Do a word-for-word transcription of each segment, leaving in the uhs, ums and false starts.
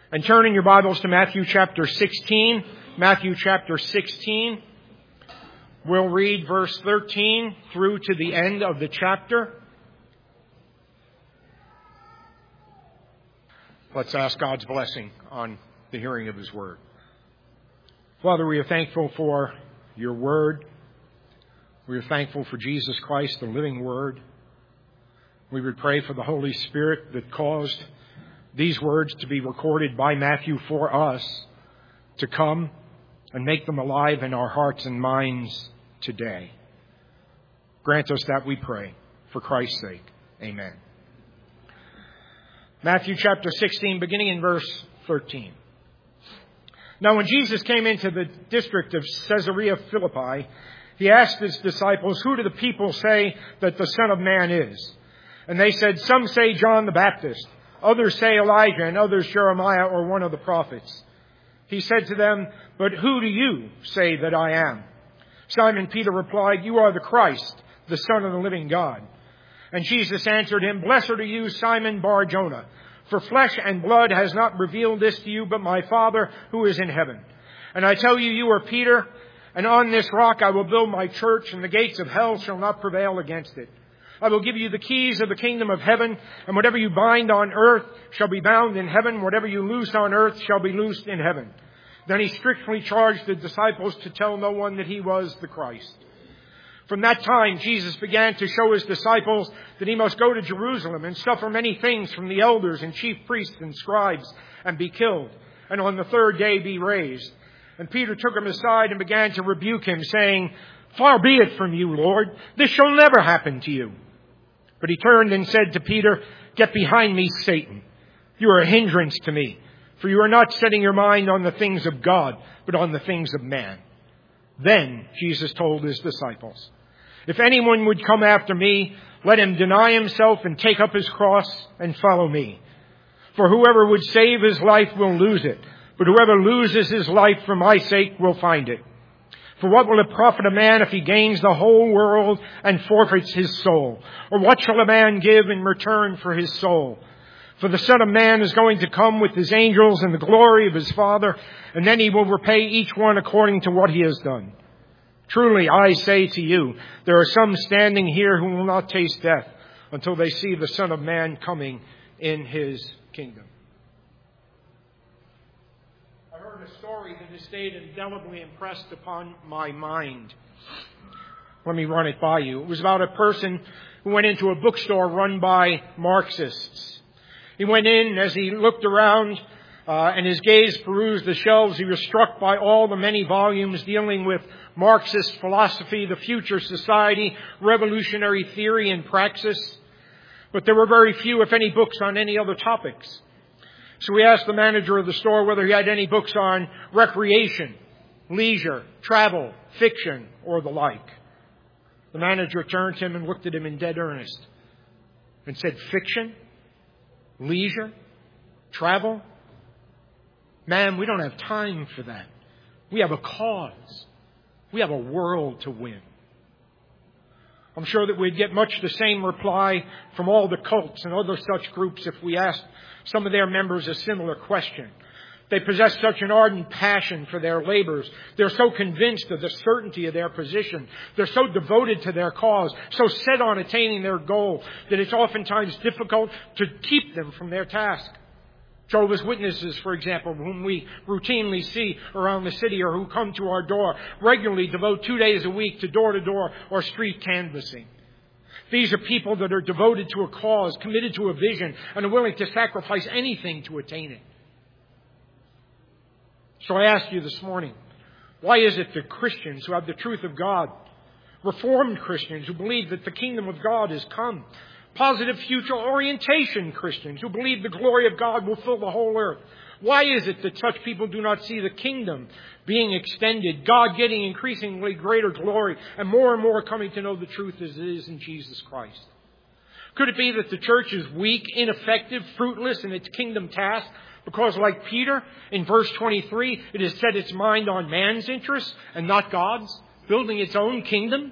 And turn in your Bibles to Matthew chapter sixteen. Matthew chapter sixteen. We'll read verse thirteen through to the end of the chapter. Let's ask God's blessing on the hearing of His Word. Father, we are thankful for Your Word. We are thankful for Jesus Christ, the living Word. We would pray for the Holy Spirit that caused these words to be recorded by Matthew for us to come and make them alive in our hearts and minds today. Grant us that, we pray, for Christ's sake. Amen. Matthew chapter sixteen, beginning in verse thirteen. Now when Jesus came into the district of Caesarea Philippi, He asked His disciples, "Who do the people say that the Son of Man is?" And they said, "Some say John the Baptist, others say Elijah, and others Jeremiah or one of the prophets." He said to them, "But who do you say that I am?" Simon Peter replied, "You are the Christ, the Son of the living God." And Jesus answered him, "Blessed are you, Simon Bar-Jonah, for flesh and blood has not revealed this to you, but my Father who is in heaven. And I tell you, you are Peter, and on this rock I will build my church, and the gates of hell shall not prevail against it. I will give you the keys of the kingdom of heaven, and whatever you bind on earth shall be bound in heaven. Whatever you loose on earth shall be loosed in heaven." Then He strictly charged the disciples to tell no one that He was the Christ. From that time, Jesus began to show His disciples that He must go to Jerusalem and suffer many things from the elders and chief priests and scribes and be killed, and on the third day be raised. And Peter took Him aside and began to rebuke Him, saying, "Far be it from you, Lord. This shall never happen to you." But He turned and said to Peter, "Get behind me, Satan. You are a hindrance to me, for you are not setting your mind on the things of God, but on the things of man." Then Jesus told His disciples, "If anyone would come after me, let him deny himself and take up his cross and follow me. For whoever would save his life will lose it, but whoever loses his life for my sake will find it. For what will it profit a man if he gains the whole world and forfeits his soul? Or what shall a man give in return for his soul? For the Son of Man is going to come with His angels in the glory of His Father, and then He will repay each one according to what he has done. Truly, I say to you, there are some standing here who will not taste death until they see the Son of Man coming in His kingdom." I heard a story that has stayed indelibly impressed upon my mind. Let me run it by you. It was about a person who went into a bookstore run by Marxists. He went in, as he looked around uh, and his gaze perused the shelves, he was struck by all the many volumes dealing with Marxist philosophy, the future society, revolutionary theory and praxis. But there were very few, if any, books on any other topics. So we asked the manager of the store whether he had any books on recreation, leisure, travel, fiction, or the like. The manager turned to him and looked at him in dead earnest and said, "Fiction? Leisure? Travel? Man, we don't have time for that. We have a cause. We have a world to win." I'm sure that we'd get much the same reply from all the cults and other such groups if we asked some of their members a similar question. They possess such an ardent passion for their labors. They're so convinced of the certainty of their position. They're so devoted to their cause, so set on attaining their goal, that it's oftentimes difficult to keep them from their task. Jehovah's Witnesses, for example, whom we routinely see around the city or who come to our door, regularly devote two days a week to door-to-door or street canvassing. These are people that are devoted to a cause, committed to a vision, and are willing to sacrifice anything to attain it. So I ask you this morning, why is it that Christians who have the truth of God, Reformed Christians who believe that the kingdom of God has come, positive future orientation Christians who believe the glory of God will fill the whole earth, why is it that such people do not see the kingdom being extended, God getting increasingly greater glory, and more and more coming to know the truth as it is in Jesus Christ? Could it be that the church is weak, ineffective, fruitless in its kingdom task? Because like Peter, in verse twenty-three, it has set its mind on man's interests and not God's, building its own kingdom?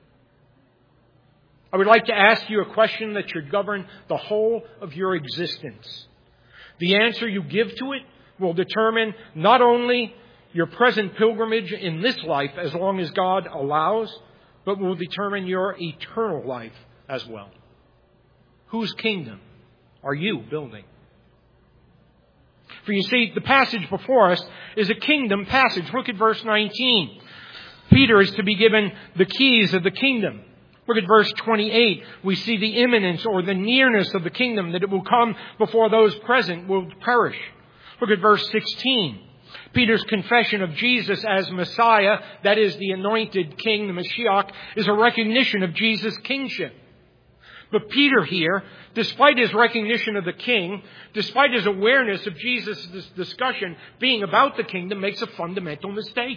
I would like to ask you a question that should govern the whole of your existence. The answer you give to it will determine not only your present pilgrimage in this life, as long as God allows, but will determine your eternal life as well. Whose kingdom are you building? For you see, the passage before us is a kingdom passage. Look at verse nineteen. Peter is to be given the keys of the kingdom. Look at verse twenty-eight. We see the imminence or the nearness of the kingdom, that it will come before those present will perish. Look at verse sixteen. Peter's confession of Jesus as Messiah, that is the anointed king, the Mashiach, is a recognition of Jesus' kingship. But Peter here, despite his recognition of the king, despite his awareness of Jesus' discussion being about the kingdom, makes a fundamental mistake.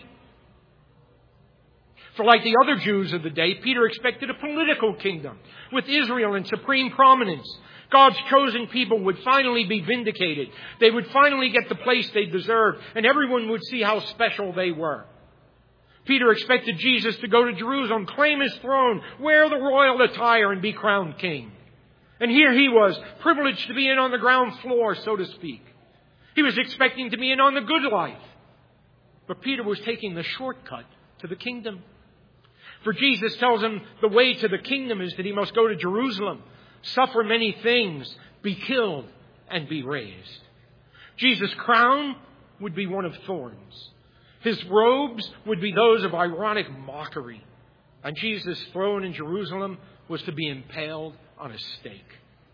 For like the other Jews of the day, Peter expected a political kingdom with Israel in supreme prominence. God's chosen people would finally be vindicated. They would finally get the place they deserved, and everyone would see how special they were. Peter expected Jesus to go to Jerusalem, claim his throne, wear the royal attire, and be crowned king. And here he was, privileged to be in on the ground floor, so to speak. He was expecting to be in on the good life. But Peter was taking the shortcut to the kingdom. For Jesus tells him the way to the kingdom is that he must go to Jerusalem, suffer many things, be killed, and be raised. Jesus' crown would be one of thorns. His robes would be those of ironic mockery. And Jesus' throne in Jerusalem was to be impaled on a stake.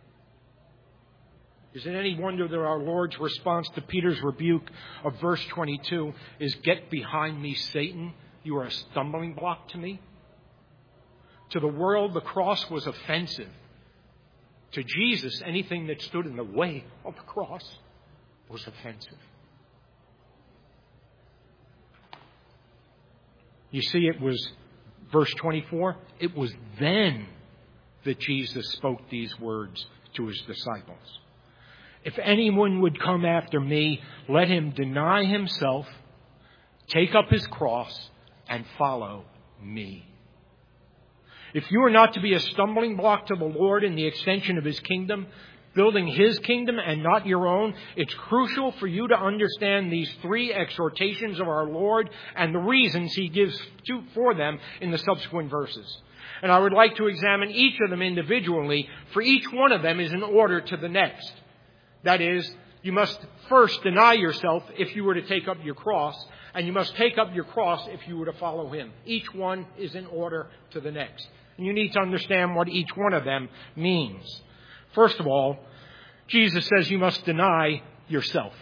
Is it any wonder that our Lord's response to Peter's rebuke of verse twenty-two is, "Get behind me, Satan. You are a stumbling block to me"? To the world, the cross was offensive. To Jesus, anything that stood in the way of the cross was offensive. You see, it was, verse twenty-four, it was then that Jesus spoke these words to his disciples. "If anyone would come after me, let him deny himself, take up his cross, and follow me." If you are not to be a stumbling block to the Lord in the extension of his kingdom, building his kingdom and not your own, it's crucial for you to understand these three exhortations of our Lord and the reasons he gives to, for them in the subsequent verses. And I would like to examine each of them individually, for each one of them is in order to the next. That is, you must first deny yourself if you were to take up your cross, and you must take up your cross if you were to follow him. Each one is in order to the next. And you need to understand what each one of them means. First of all, Jesus says you must deny yourself.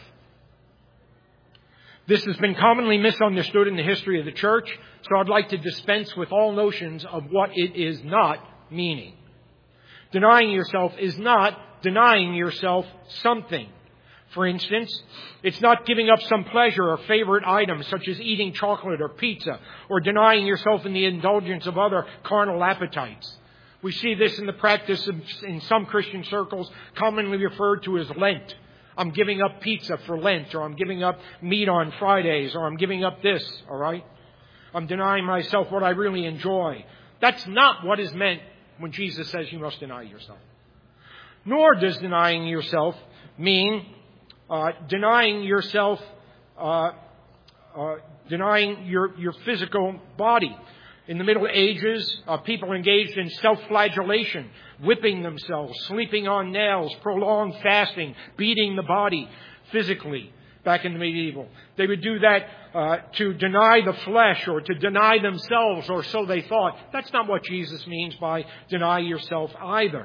This has been commonly misunderstood in the history of the church, so I'd like to dispense with all notions of what it is not meaning. Denying yourself is not denying yourself something. For instance, it's not giving up some pleasure or favorite item, such as eating chocolate or pizza, or denying yourself in the indulgence of other carnal appetites. We see this in the practice of, in some Christian circles, commonly referred to as Lent. I'm giving up pizza for Lent, or I'm giving up meat on Fridays, or I'm giving up this, all right? I'm denying myself what I really enjoy. That's not what is meant when Jesus says you must deny yourself. Nor does denying yourself mean uh, denying yourself, uh, uh, denying your, your physical body. In the Middle Ages, uh, people engaged in self-flagellation, whipping themselves, sleeping on nails, prolonged fasting, beating the body physically back in the medieval. They would do that uh, to deny the flesh or to deny themselves, or so they thought. That's not what Jesus means by deny yourself either.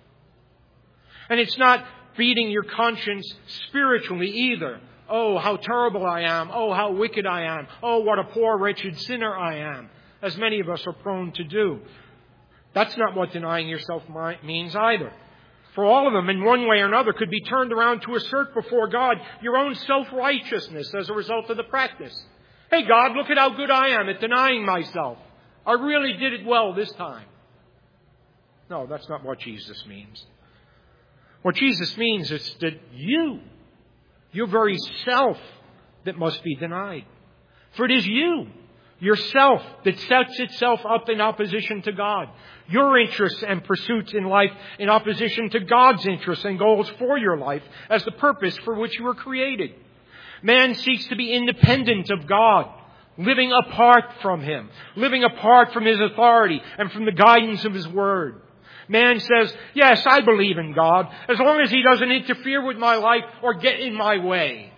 And it's not beating your conscience spiritually either. Oh, how terrible I am. Oh, how wicked I am. Oh, what a poor, wretched sinner I am, as many of us are prone to do. That's not what denying yourself means either. For all of them, in one way or another, could be turned around to assert before God your own self-righteousness as a result of the practice. Hey, God, look at how good I am at denying myself. I really did it well this time. No, that's not what Jesus means. What Jesus means is that you, your very self, that must be denied. For it is you, yourself, that sets itself up in opposition to God. Your interests and pursuits in life in opposition to God's interests and goals for your life as the purpose for which you were created. Man seeks to be independent of God, living apart from Him, living apart from His authority and from the guidance of His Word. Man says, yes, I believe in God, as long as He doesn't interfere with my life or get in my way.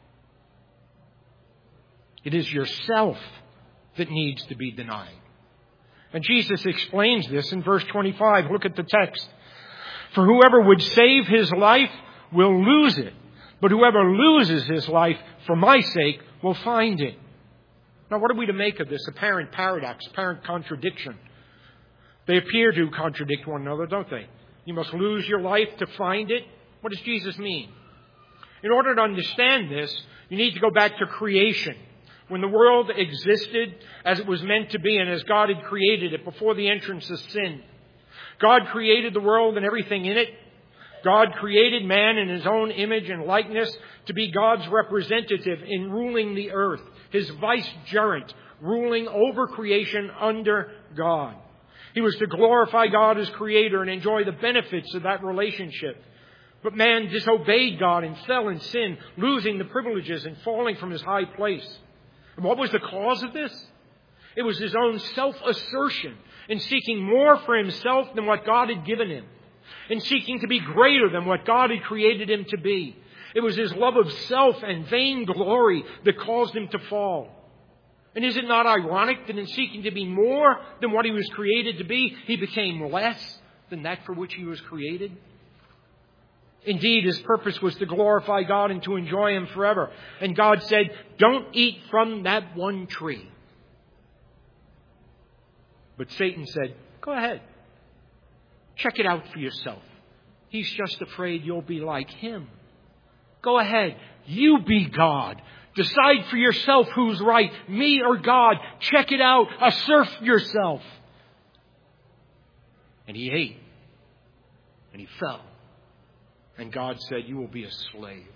It is yourself that needs to be denied. And Jesus explains this in verse twenty-five. Look at the text. For whoever would save his life will lose it, but whoever loses his life for my sake will find it. Now, what are we to make of this apparent paradox, apparent contradiction? They appear to contradict one another, don't they? You must lose your life to find it. What does Jesus mean? In order to understand this, you need to go back to creation. When the world existed as it was meant to be and as God had created it before the entrance of sin. God created the world and everything in it. God created man in His own image and likeness to be God's representative in ruling the earth, His vicegerent, ruling over creation under God. He was to glorify God as Creator and enjoy the benefits of that relationship. But man disobeyed God and fell in sin, losing the privileges and falling from his high place. And what was the cause of this? It was his own self-assertion in seeking more for himself than what God had given him, in seeking to be greater than what God had created him to be. It was his love of self and vain glory that caused him to fall. And is it not ironic that in seeking to be more than what he was created to be, he became less than that for which he was created? Indeed, his purpose was to glorify God and to enjoy Him forever. And God said, don't eat from that one tree. But Satan said, go ahead. Check it out for yourself. He's just afraid you'll be like him. Go ahead. You be God. Decide for yourself who's right, me or God. Check it out. Assert yourself. And he ate. And he fell. And God said, you will be a slave.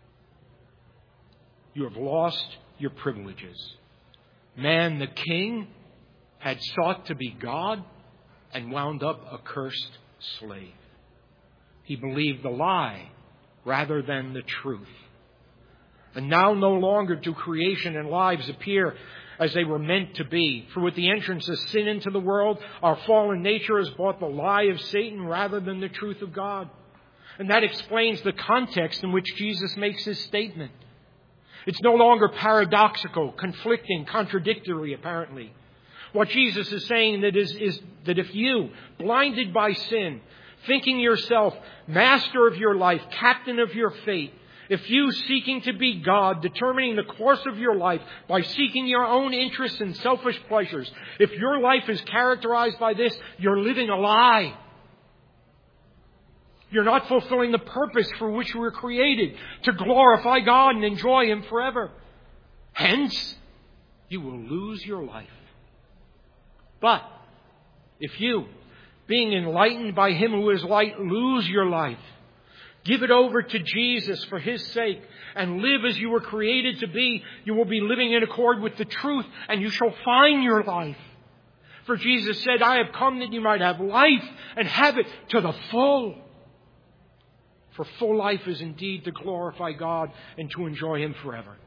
You have lost your privileges. Man, the king, had sought to be God and wound up a cursed slave. He believed the lie rather than the truth. And now no longer do creation and lives appear as they were meant to be. For with the entrance of sin into the world, our fallen nature has brought the lie of Satan rather than the truth of God. And that explains the context in which Jesus makes his statement. It's no longer paradoxical, conflicting, contradictory, apparently. What Jesus is saying that is, is that if you, blinded by sin, thinking yourself master of your life, captain of your fate, if you, seeking to be God, determining the course of your life by seeking your own interests and selfish pleasures, if your life is characterized by this, you're living a lie. You're not fulfilling the purpose for which you were created, to glorify God and enjoy Him forever. Hence, you will lose your life. But if you, being enlightened by Him who is light, lose your life, give it over to Jesus for His sake, and live as you were created to be, you will be living in accord with the truth, and you shall find your life. For Jesus said, I have come that you might have life and have it to the full. For full life is indeed to glorify God and to enjoy Him forever.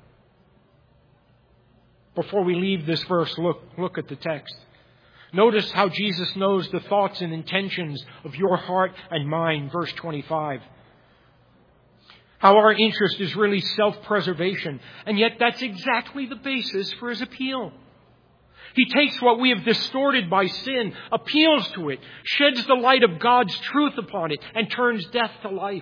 Before we leave this verse, look, look at the text. Notice how Jesus knows the thoughts and intentions of your heart and mind. Verse twenty-five. How our interest is really self-preservation. And yet that's exactly the basis for His appeal. He takes what we have distorted by sin, appeals to it, sheds the light of God's truth upon it, and turns death to life.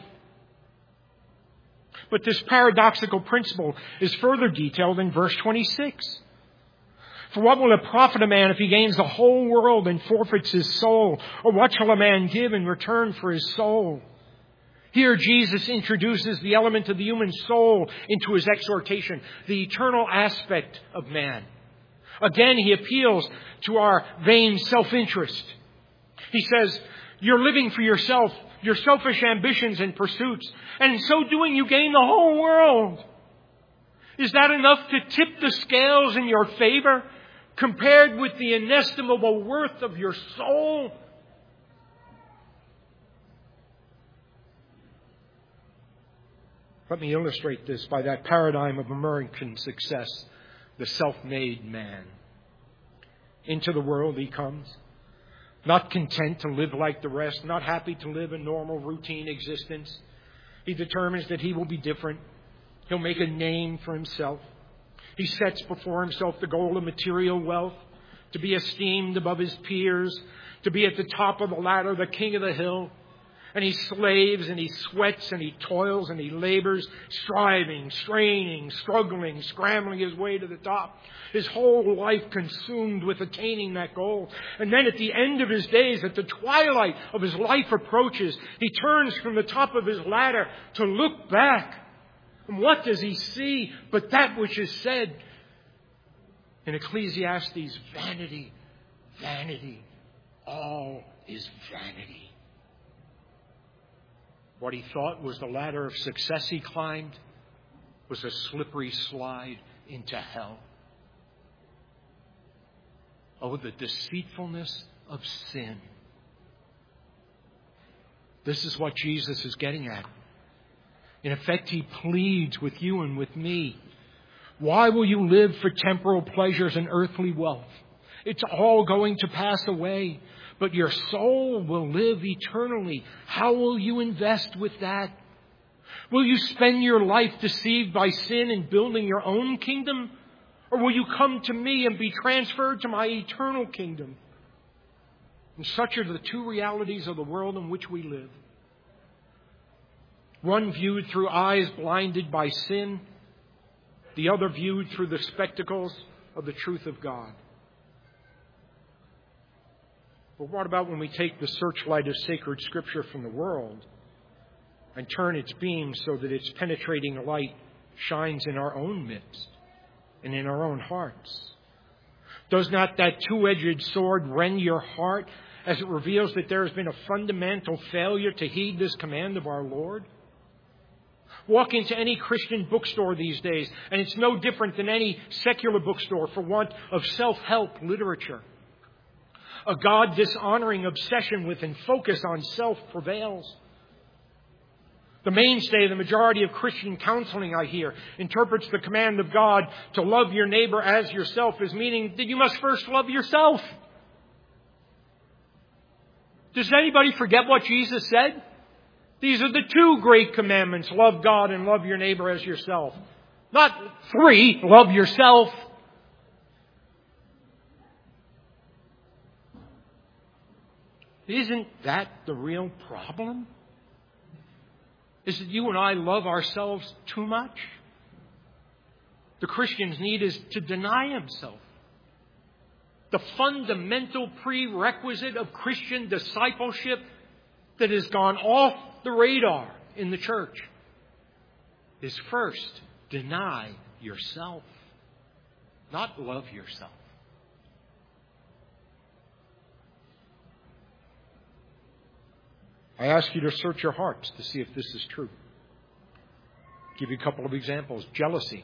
But this paradoxical principle is further detailed in verse twenty-six. For what will it profit a man if he gains the whole world and forfeits his soul? Or what shall a man give in return for his soul? Here Jesus introduces the element of the human soul into his exhortation, the eternal aspect of man. Again, he appeals to our vain self-interest. He says, you're living for yourself, your selfish ambitions and pursuits, and in so doing you gain the whole world. Is that enough to tip the scales in your favor compared with the inestimable worth of your soul? Let me illustrate this by that paradigm of American success, the self-made man. Into the world he comes, not content to live like the rest, not happy to live a normal, routine existence. He determines that he will be different. He'll make a name for himself. He sets before himself the goal of material wealth, to be esteemed above his peers, to be at the top of the ladder, the king of the hill. And he slaves and he sweats and he toils and he labors, striving, straining, struggling, scrambling his way to the top. His whole life consumed with attaining that goal. And then at the end of his days, at the twilight of his life approaches, he turns from the top of his ladder to look back. And what does he see but that which is said in Ecclesiastes? Vanity, vanity, all is vanity. What he thought was the ladder of success he climbed was a slippery slide into hell. Oh, the deceitfulness of sin. This is what Jesus is getting at. In effect, he pleads with you and with me. Why will you live for temporal pleasures and earthly wealth? It's all going to pass away, but your soul will live eternally. How will you invest with that? Will you spend your life deceived by sin and building your own kingdom? Or will you come to me and be transferred to my eternal kingdom? And such are the two realities of the world in which we live. One viewed through eyes blinded by sin, the other viewed through the spectacles of the truth of God. But what about when we take the searchlight of sacred Scripture from the world and turn its beam so that its penetrating light shines in our own midst and in our own hearts? Does not that two-edged sword rend your heart as it reveals that there has been a fundamental failure to heed this command of our Lord? Walk into any Christian bookstore these days, and it's no different than any secular bookstore for want of self-help literature. A God-dishonoring obsession with and focus on self prevails. The mainstay of the majority of Christian counseling, I hear, interprets the command of God to love your neighbor as yourself as meaning that you must first love yourself. Does anybody forget what Jesus said? These are the two great commandments. Love God and love your neighbor as yourself. Not three, love yourself. Isn't that the real problem? Is that you and I love ourselves too much? The Christian's need is to deny himself. The fundamental prerequisite of Christian discipleship that has gone off the radar in the church is first, deny yourself, not love yourself. I ask you to search your hearts to see if this is true. I'll give you a couple of examples. Jealousy.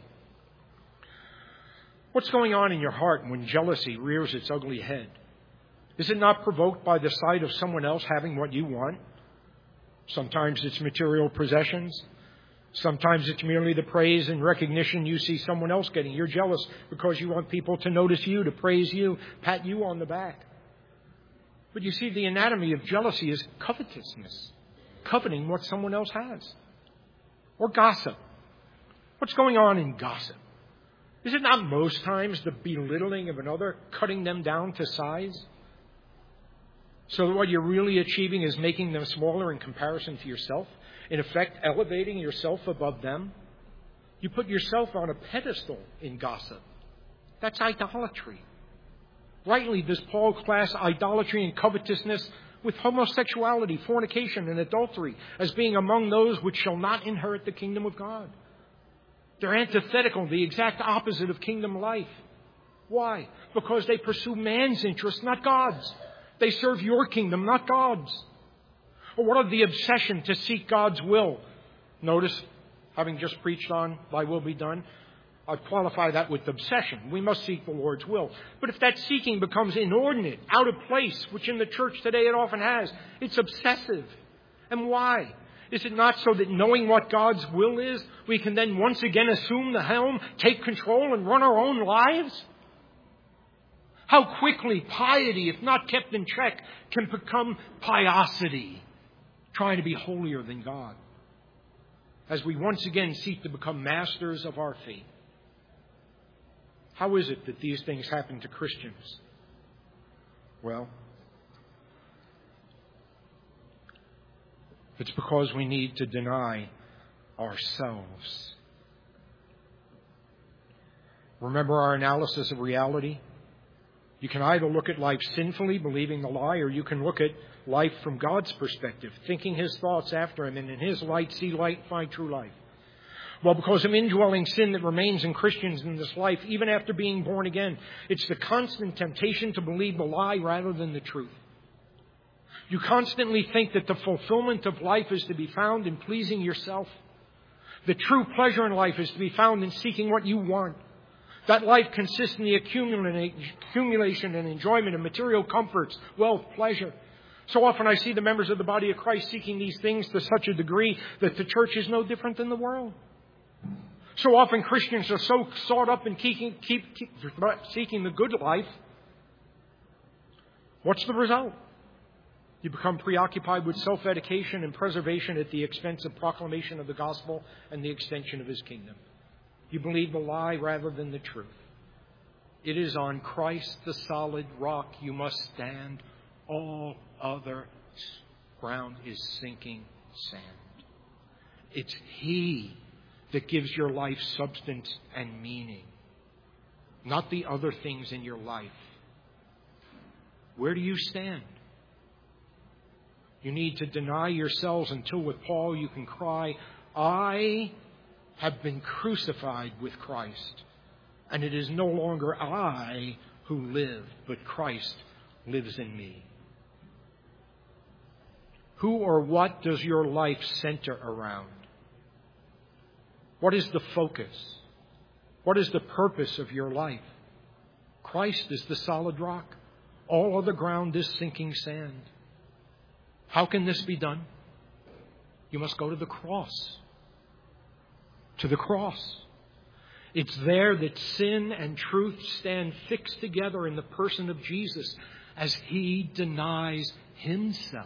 What's going on in your heart when jealousy rears its ugly head? Is it not provoked by the sight of someone else having what you want? Sometimes it's material possessions. Sometimes it's merely the praise and recognition you see someone else getting. You're jealous because you want people to notice you, to praise you, pat you on the back. But you see, the anatomy of jealousy is covetousness, coveting what someone else has. Or gossip. What's going on in gossip? Is it not most times the belittling of another, cutting them down to size? So that what you're really achieving is making them smaller in comparison to yourself. In effect, elevating yourself above them. You put yourself on a pedestal in gossip. That's idolatry. Rightly does Paul class idolatry and covetousness with homosexuality, fornication, and adultery as being among those which shall not inherit the kingdom of God. They're antithetical, the exact opposite of kingdom life. Why? Because they pursue man's interests, not God's. They serve your kingdom, not God's. Or what of the obsession to seek God's will? Notice, having just preached on thy will be done, I'd qualify that with obsession. We must seek the Lord's will. But if that seeking becomes inordinate, out of place, which in the church today it often has, it's obsessive. And why? Is it not so that knowing what God's will is, we can then once again assume the helm, take control, and run our own lives? How quickly piety, if not kept in check, can become piosity, trying to be holier than God, as we once again seek to become masters of our faith. How is it that these things happen to Christians? Well, it's because we need to deny ourselves. Remember our analysis of reality? You can either look at life sinfully, believing the lie, or you can look at life from God's perspective, thinking His thoughts after Him, and in His light see light and find true life. Well, because of indwelling sin that remains in Christians in this life, even after being born again, it's the constant temptation to believe the lie rather than the truth. You constantly think that the fulfillment of life is to be found in pleasing yourself. The true pleasure in life is to be found in seeking what you want. That life consists in the accumulation and enjoyment of material comforts, wealth, pleasure. So often I see the members of the body of Christ seeking these things to such a degree that the church is no different than the world. So often Christians are so sought up in keep, keep, keep, seeking the good life. What's the result? You become preoccupied with self-education and preservation at the expense of proclamation of the gospel and the extension of His kingdom. You believe the lie rather than the truth. It is on Christ, the solid rock, you must stand. All other ground is sinking sand. It's He that gives your life substance and meaning, not the other things in your life. Where do you stand? You need to deny yourselves until with Paul you can cry, I have been crucified with Christ, and it is no longer I who live, but Christ lives in me. Who or what does your life center around? What is the focus? What is the purpose of your life? Christ is the solid rock. All other ground is sinking sand. How can this be done? You must go to the cross. To the cross. It's there that sin and truth stand fixed together in the person of Jesus as He denies Himself.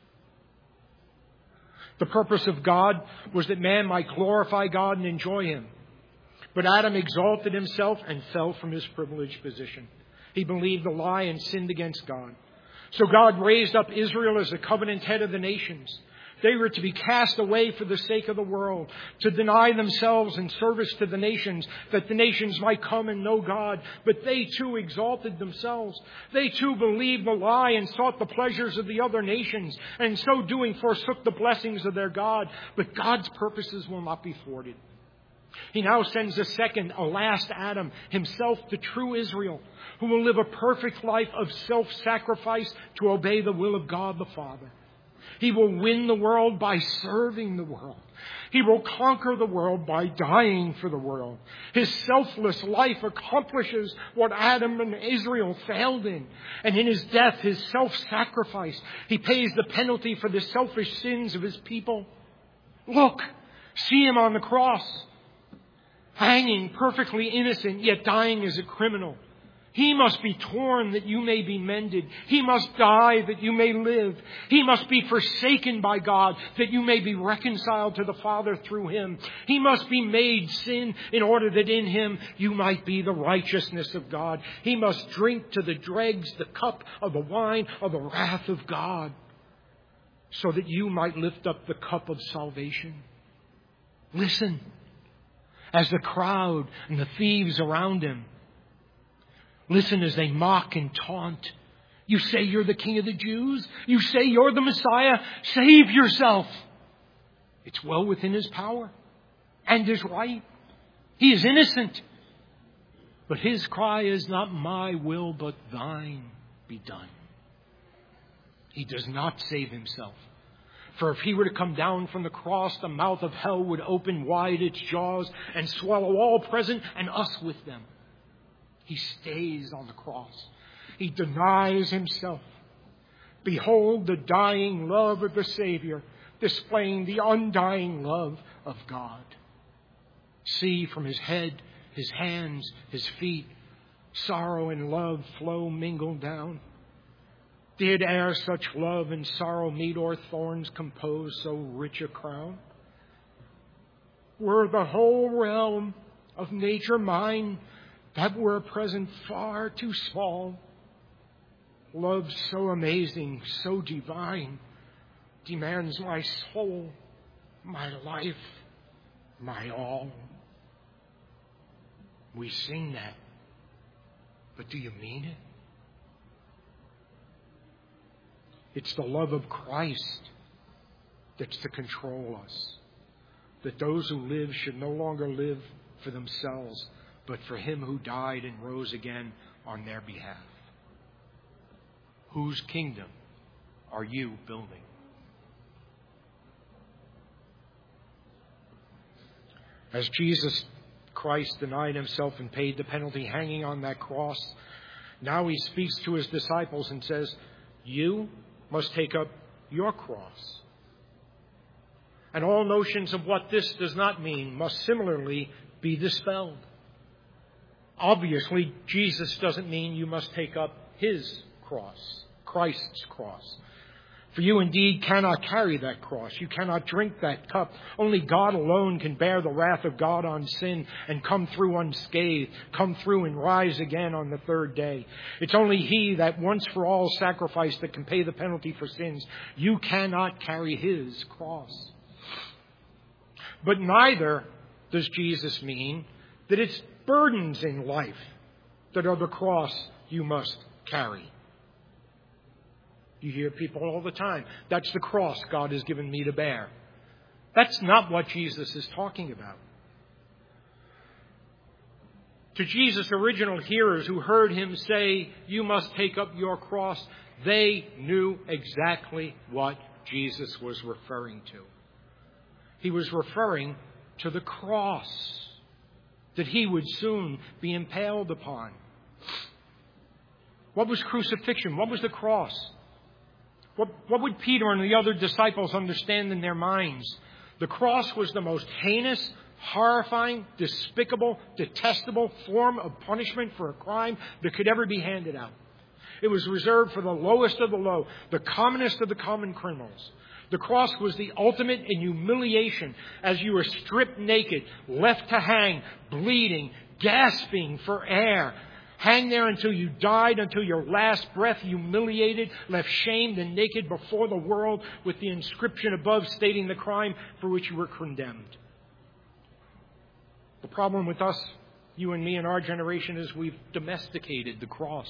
The purpose of God was that man might glorify God and enjoy Him. But Adam exalted himself and fell from his privileged position. He believed the lie and sinned against God. So God raised up Israel as the covenant head of the nations. They were to be cast away for the sake of the world, to deny themselves in service to the nations, that the nations might come and know God. But they too exalted themselves. They too believed the lie and sought the pleasures of the other nations, and in so doing forsook the blessings of their God. But God's purposes will not be thwarted. He now sends a second, a last Adam, himself the true Israel, who will live a perfect life of self-sacrifice to obey the will of God the Father. He will win the world by serving the world. He will conquer the world by dying for the world. His selfless life accomplishes what Adam and Israel failed in. And in His death, His self-sacrifice, He pays the penalty for the selfish sins of His people. Look, see Him on the cross, hanging perfectly innocent, yet dying as a criminal. He must be torn that you may be mended. He must die that you may live. He must be forsaken by God that you may be reconciled to the Father through Him. He must be made sin in order that in Him you might be the righteousness of God. He must drink to the dregs the cup of the wine of the wrath of God, so that you might lift up the cup of salvation. Listen, as the crowd and the thieves around Him, listen as they mock and taunt. You say you're the King of the Jews? You say you're the Messiah? Save yourself. It's well within His power and His right. He is innocent. But His cry is, not my will, but thine be done. He does not save Himself. For if He were to come down from the cross, the mouth of hell would open wide its jaws and swallow all present and us with them. He stays on the cross. He denies Himself. Behold the dying love of the Savior, displaying the undying love of God. See, from his head, his hands, his feet, sorrow and love flow mingled down. Did e'er such love and sorrow meet, or thorns compose so rich a crown? Were the whole realm of nature mine, that were present far too small. Love so amazing, so divine, demands my soul, my life, my all. We sing that, but do you mean it? It's the love of Christ that's to control us. That those who live should no longer live for themselves, but for him who died and rose again on their behalf. Whose kingdom are you building? As Jesus Christ denied himself and paid the penalty hanging on that cross, now he speaks to his disciples and says, you must take up your cross. And all notions of what this does not mean must similarly be dispelled. Obviously, Jesus doesn't mean you must take up his cross, Christ's cross. For you indeed cannot carry that cross. You cannot drink that cup. Only God alone can bear the wrath of God on sin and come through unscathed, come through and rise again on the third day. It's only he that once for all sacrificed that can pay the penalty for sins. You cannot carry his cross. But neither does Jesus mean that it's burdens in life that are the cross you must carry. You hear people all the time, that's the cross God has given me to bear. That's not what Jesus is talking about. To Jesus' original hearers who heard him say, you must take up your cross, they knew exactly what Jesus was referring to. He was referring to the cross that he would soon be impaled upon. What was crucifixion? What was the cross? What, what would Peter and the other disciples understand in their minds? The cross was the most heinous, horrifying, despicable, detestable form of punishment for a crime that could ever be handed out. It was reserved for the lowest of the low, the commonest of the common criminals. The cross was the ultimate in humiliation as you were stripped naked, left to hang, bleeding, gasping for air. Hang there until you died, until your last breath, humiliated, left shamed and naked before the world with the inscription above stating the crime for which you were condemned. The problem with us, you and me and our generation, is we've domesticated the cross.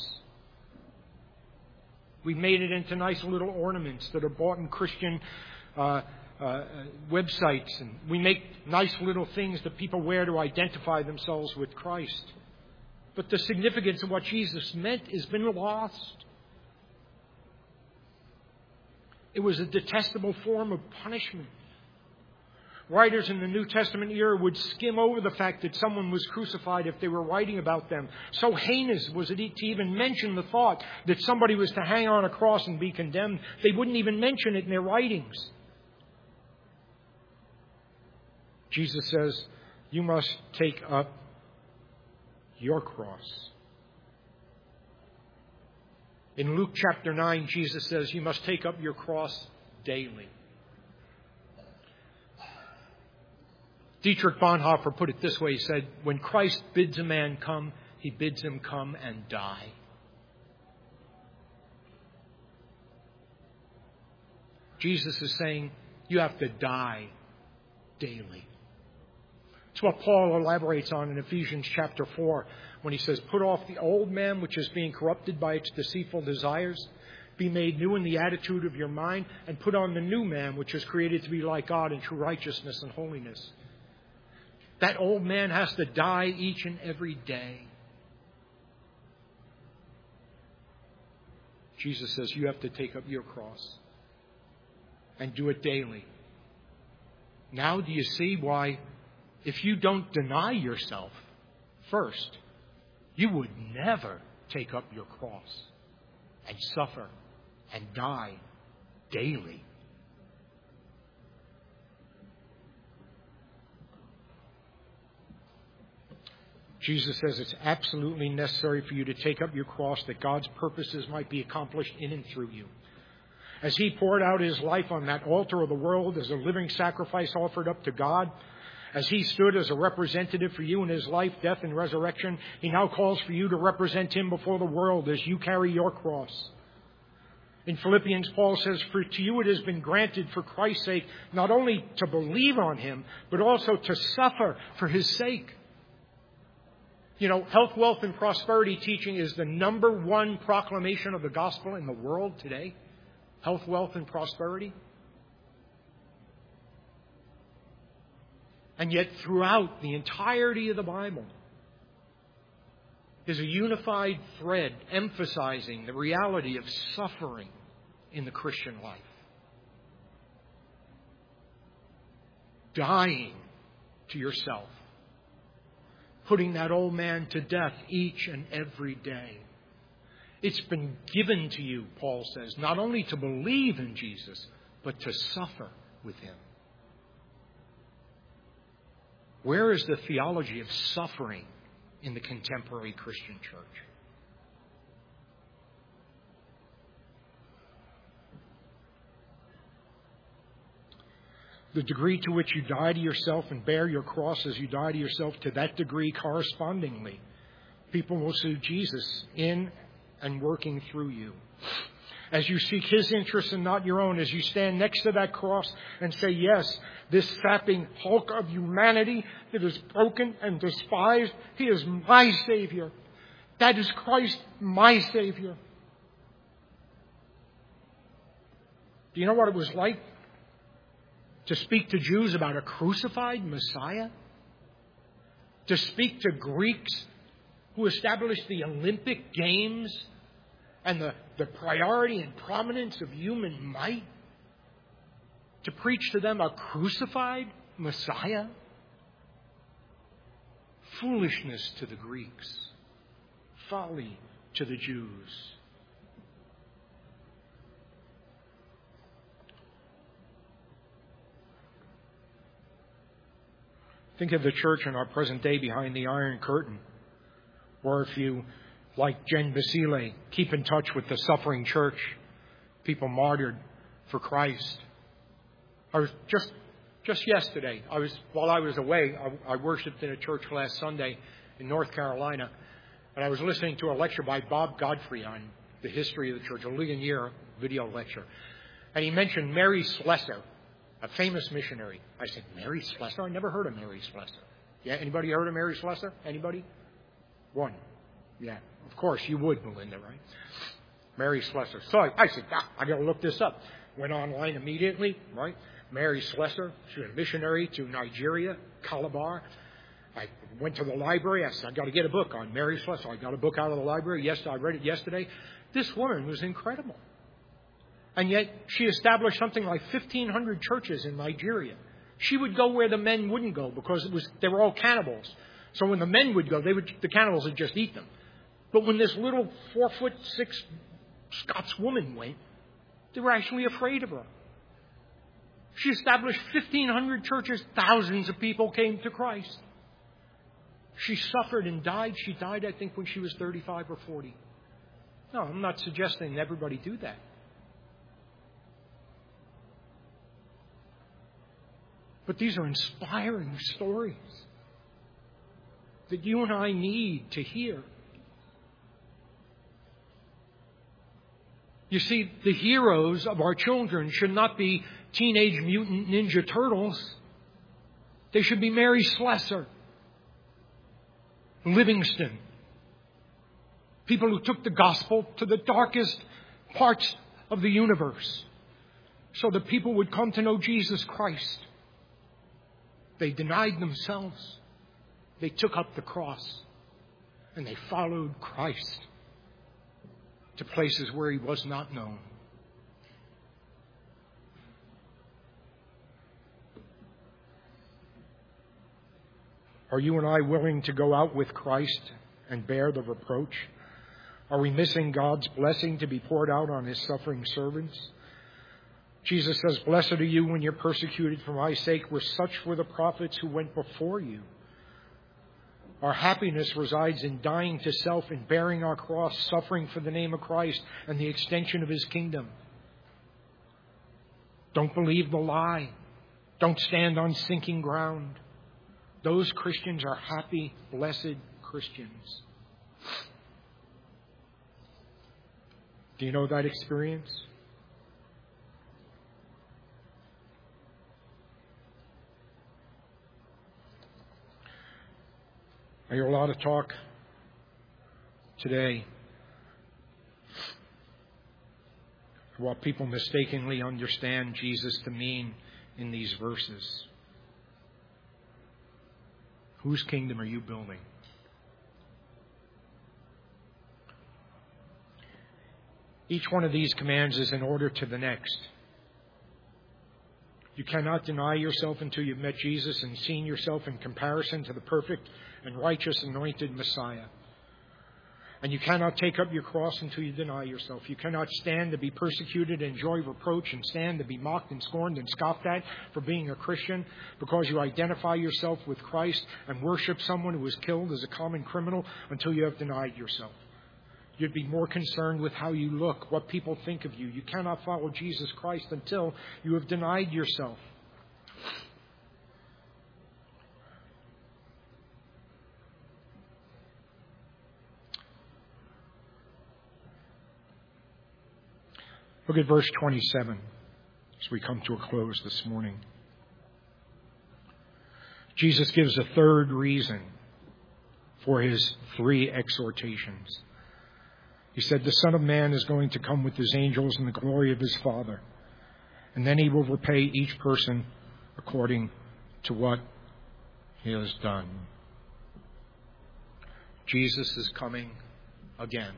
We've made it into nice little ornaments that are bought in Christian uh, uh, websites. And we make nice little things that people wear to identify themselves with Christ. But the significance of what Jesus meant has been lost. It was a detestable form of punishment. Writers in the New Testament era would skim over the fact that someone was crucified if they were writing about them. So heinous was it to even mention the thought that somebody was to hang on a cross and be condemned. They wouldn't even mention it in their writings. Jesus says, you must take up your cross. In Luke chapter nine, Jesus says, you must take up your cross daily. Dietrich Bonhoeffer put it this way. He said, when Christ bids a man come, he bids him come and die. Jesus is saying, you have to die daily. It's what Paul elaborates on in Ephesians chapter four when he says, put off the old man which is being corrupted by its deceitful desires. Be made new in the attitude of your mind, and put on the new man which is created to be like God in true righteousness and holiness. That old man has to die each and every day. Jesus says you have to take up your cross and do it daily. Now do you see why if you don't deny yourself first, you would never take up your cross and suffer and die daily? Jesus says it's absolutely necessary for you to take up your cross that God's purposes might be accomplished in and through you. As He poured out His life on that altar of the world as a living sacrifice offered up to God, as He stood as a representative for you in His life, death, and resurrection, He now calls for you to represent Him before the world as you carry your cross. In Philippians, Paul says, "For to you it has been granted for Christ's sake not only to believe on Him, but also to suffer for His sake." You know, health, wealth, and prosperity teaching is the number one proclamation of the gospel in the world today. Health, wealth, and prosperity. And yet throughout the entirety of the Bible is a unified thread emphasizing the reality of suffering in the Christian life. Dying to yourself. Putting that old man to death each and every day. It's been given to you, Paul says, not only to believe in Jesus, but to suffer with Him. Where is the theology of suffering in the contemporary Christian church? The degree to which you die to yourself and bear your cross as you die to yourself, to that degree correspondingly, people will see Jesus in and working through you. As you seek His interests and not your own, as you stand next to that cross and say, yes, this sapping hulk of humanity that is broken and despised, He is my Savior. That is Christ, my Savior. Do you know what it was like to speak to Jews about a crucified Messiah? To speak to Greeks who established the Olympic Games and the, the priority and prominence of human might? To preach to them a crucified Messiah? Foolishness to the Greeks. Folly to the Jews. Think of the church in our present day behind the Iron Curtain, or if you, like Jen Basile, keep in touch with the suffering church, people martyred for Christ. I was just just yesterday, I was while I was away, I, I worshipped in a church last Sunday in North Carolina, and I was listening to a lecture by Bob Godfrey on the history of the church, a Ligonier video lecture. And he mentioned Mary Slessor, a famous missionary. I said, Mary Slessor? I never heard of Mary Slessor. Yeah, anybody heard of Mary Slessor? Anybody? One. Yeah, of course you would, Melinda, right? Mary Slessor. So I, I said, ah, I got to look this up. Went online immediately, right? Mary Slessor. She was a missionary to Nigeria, Calabar. I went to the library. I said, I got to get a book on Mary Slessor. I got a book out of the library. Yes, I read it yesterday. This woman was incredible. And yet she established something like fifteen hundred churches in Nigeria. She would go where the men wouldn't go because it was they were all cannibals. So when the men would go, they would the cannibals would just eat them. But when this little four foot six Scots woman went, they were actually afraid of her. She established fifteen hundred churches. Thousands of people came to Christ. She suffered and died. She died, I think, when she was thirty-five or forty. No, I'm not suggesting everybody do that. But these are inspiring stories that you and I need to hear. You see, the heroes of our children should not be Teenage Mutant Ninja Turtles. They should be Mary Slessor, Livingston. People who took the gospel to the darkest parts of the universe so that people would come to know Jesus Christ. They denied themselves. They took up the cross. And they followed Christ to places where He was not known. Are you and I willing to go out with Christ and bear the reproach? Are we missing God's blessing to be poured out on His suffering servants? Jesus says, blessed are you when you're persecuted for my sake, for such were the prophets who went before you. Our happiness resides in dying to self and bearing our cross, suffering for the name of Christ and the extension of His kingdom. Don't believe the lie. Don't stand on sinking ground. Those Christians are happy, blessed Christians. Do you know that experience? I hear a lot of talk today what people mistakenly understand Jesus to mean in these verses. Whose kingdom are you building? Each one of these commands is in order to the next. You cannot deny yourself until you've met Jesus and seen yourself in comparison to the perfect and righteous anointed Messiah. And you cannot take up your cross until you deny yourself. You cannot stand to be persecuted, enjoy reproach, and stand to be mocked and scorned and scoffed at for being a Christian because you identify yourself with Christ and worship someone who was killed as a common criminal until you have denied yourself. You'd be more concerned with how you look, what people think of you. You cannot follow Jesus Christ until you have denied yourself. Look at verse twenty-seven as we come to a close this morning. Jesus gives a third reason for His three exhortations. He said, the Son of Man is going to come with His angels in the glory of His Father. And then He will repay each person according to what he has done. Jesus is coming again.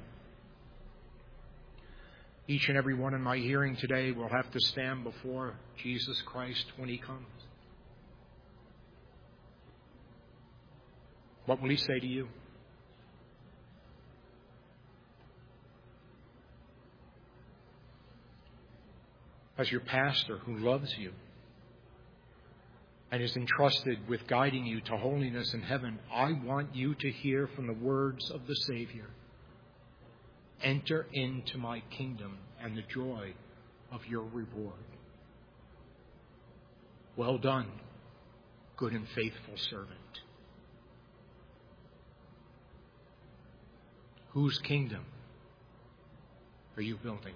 Each and every one in my hearing today will have to stand before Jesus Christ when He comes. What will He say to you? As your pastor who loves you and is entrusted with guiding you to holiness in heaven, I want you to hear from the words of the Savior. Enter into my kingdom and the joy of your reward. Well done, good and faithful servant. Whose kingdom are you building?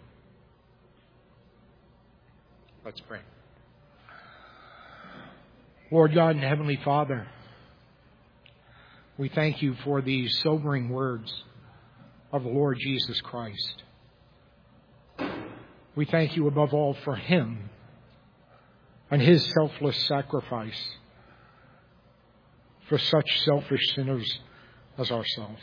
Let's pray. Lord God and Heavenly Father, we thank You for these sobering words of the Lord Jesus Christ. We thank You above all for Him and His selfless sacrifice for such selfish sinners as ourselves.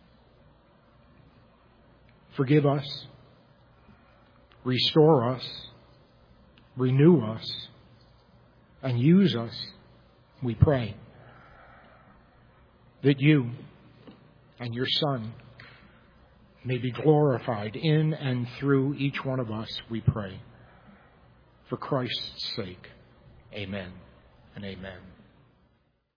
Forgive us, restore us, renew us, and use us, we pray, that You and Your Son may be glorified in and through each one of us, we pray. For Christ's sake, amen and amen.